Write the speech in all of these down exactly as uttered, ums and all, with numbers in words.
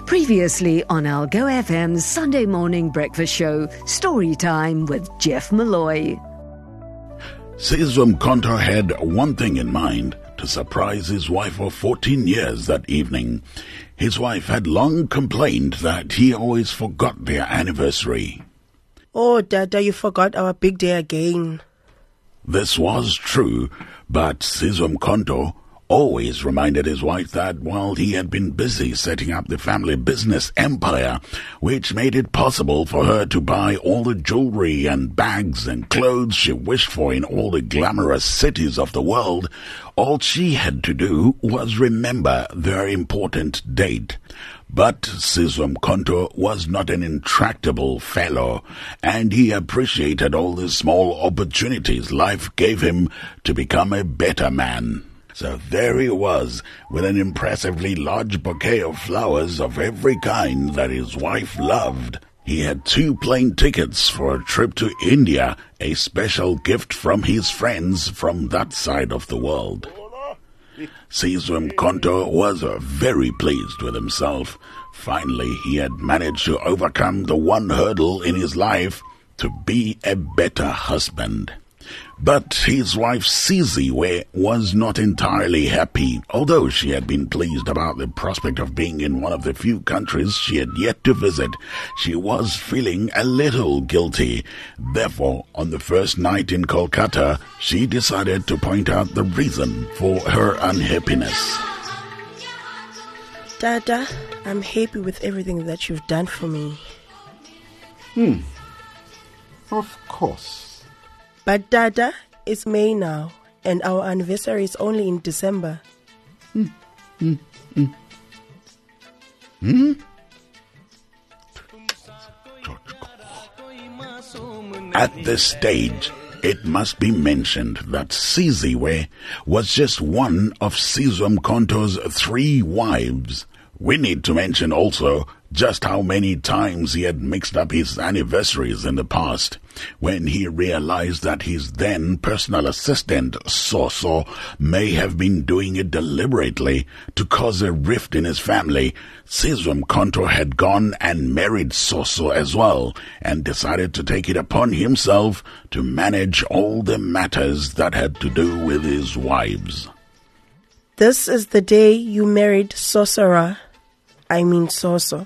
Previously on Algo F M's Sunday morning breakfast show, Story Time with Jeff Malloy. Sizwe Mkhonto had one thing in mind, to surprise his wife of fourteen years that evening. His wife had long complained that he always forgot their anniversary. Oh, Dada, you forgot our big day again. This was true, but Sizwe Mkhonto always reminded his wife that while he had been busy setting up the family business empire, which made it possible for her to buy all the jewelry and bags and clothes she wished for in all the glamorous cities of the world, all she had to do was remember their important date. But Sizwe Mkhonto was not an intractable fellow, and he appreciated all the small opportunities life gave him to become a better man. So there he was, with an impressively large bouquet of flowers of every kind that his wife loved. He had two plane tickets for a trip to India, a special gift from his friends from that side of the world. Sizwe Mkhonto was very pleased with himself. Finally, he had managed to overcome the one hurdle in his life, to be a better husband. But his wife Sizwe was not entirely happy. Although she had been pleased about the prospect of being in one of the few countries she had yet to visit, she was feeling a little guilty. Therefore, on the first night in Kolkata, she decided to point out the reason for her unhappiness. Dada, I'm happy with everything that you've done for me. Hmm. Of course. But Dada, it's May now, and our anniversary is only in December. Hmm. Hmm. Hmm. Hmm? At this stage, it must be mentioned that Sizwe was just one of Sizwe Mkhonto's three wives. We need to mention also just how many times he had mixed up his anniversaries in the past. When he realized that his then personal assistant, Soso, may have been doing it deliberately to cause a rift in his family, Sizwe Mkhonto had gone and married Soso as well, and decided to take it upon himself to manage all the matters that had to do with his wives. This is the day you married Sosora. I mean Soso.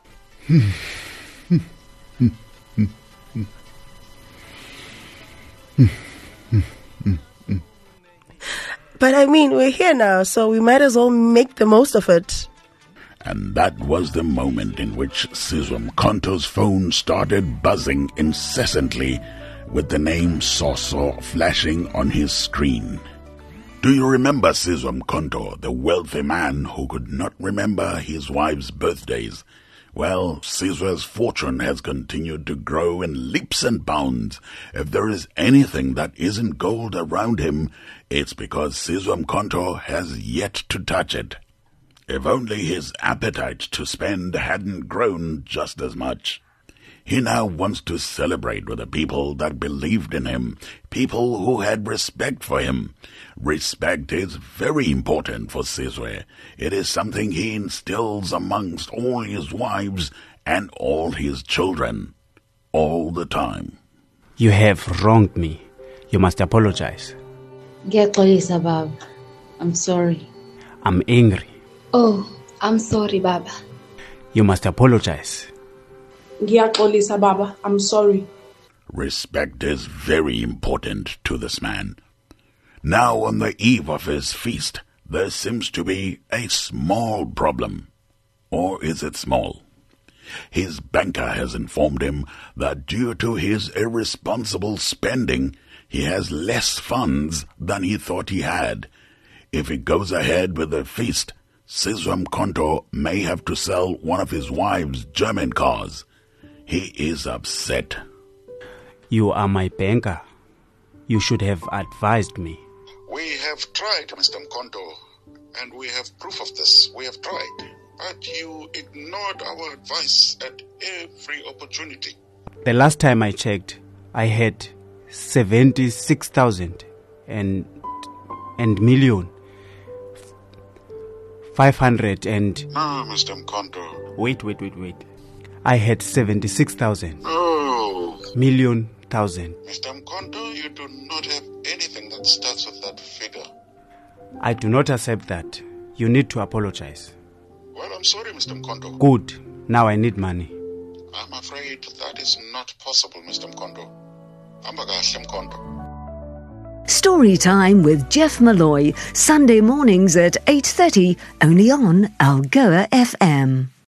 But I mean, we're here now, so we might as well make the most of it. And that was the moment in which Sizwe Mkhonto's phone started buzzing incessantly, with the name Soso flashing on his screen. Do you remember Sizwe Mkhonto, the wealthy man who could not remember his wife's birthdays? Well, Sizwe's fortune has continued to grow in leaps and bounds. If there is anything that isn't gold around him, it's because Sizwe Mkhonto has yet to touch it. If only his appetite to spend hadn't grown just as much. He now wants to celebrate with the people that believed in him, people who had respect for him. Respect is very important for Sizwe. It is something he instills amongst all his wives and all his children, all the time. You have wronged me. You must apologize. Ngiyaxolisa, Baba. I'm sorry. I'm angry. Oh, I'm sorry, Baba. You must apologize. Ngiyaxolisa, Baba. I'm sorry. Respect is very important to this man. Now, on the eve of his feast, there seems to be a small problem. Or is it small? His banker has informed him that due to his irresponsible spending, he has less funds than he thought he had. If he goes ahead with the feast, Sizwe Mkhonto may have to sell one of his wife's German cars. He is upset. You are my banker. You should have advised me. We have tried, Mister Mkhonto, and we have proof of this. We have tried. But you ignored our advice at every opportunity. The last time I checked, I had seventy-six thousand and, and million. five hundred and... No, Mister Mkonto. Wait, wait, wait, wait. I had seventy-six thousand. No. Million thousand. Mister Mkonto, you do not have anything that starts with that figure. I do not accept that. You need to apologize. Well, I'm sorry, Mister Mkonto. Good. Now I need money. I'm afraid that is not possible, Mister Mkonto. Hamba kahle, Mkonto. Story Time with Jeff Malloy, Sunday mornings at eight thirty, only on Algoa F M.